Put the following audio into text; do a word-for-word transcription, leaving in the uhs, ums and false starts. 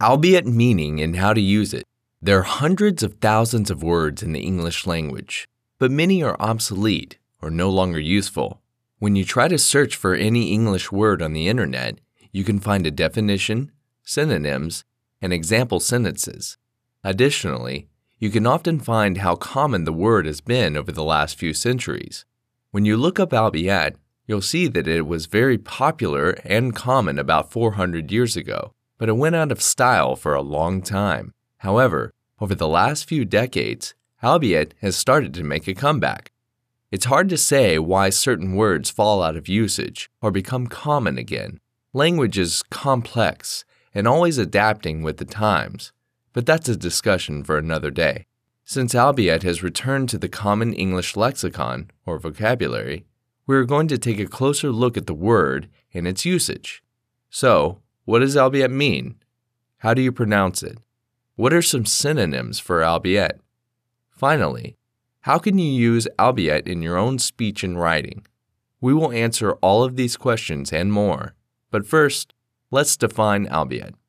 Albeit meaning and how to use it. There are hundreds of thousands of words in the English language, but many are obsolete or no longer useful. When you try to search for any English word on the internet, you can find a definition, synonyms, and example sentences. Additionally, you can often find how common the word has been over the last few centuries. When you look up Albiet, you'll see that it was very popular and common about four hundred years ago, but it went out of style for a long time. However, over the last few decades, Albiet has started to make a comeback. It's hard to say why certain words fall out of usage or become common again. Language is complex and always adapting with the times, but that's a discussion for another day. Since Albiet has returned to the Common English Lexicon, or vocabulary, we are going to take a closer look at the word and its usage. So, what does Albiet mean? How do you pronounce it? What are some synonyms for Albiet? Finally, how can you use Albiet in your own speech and writing? We will answer all of these questions and more, but first, let's define Albiet.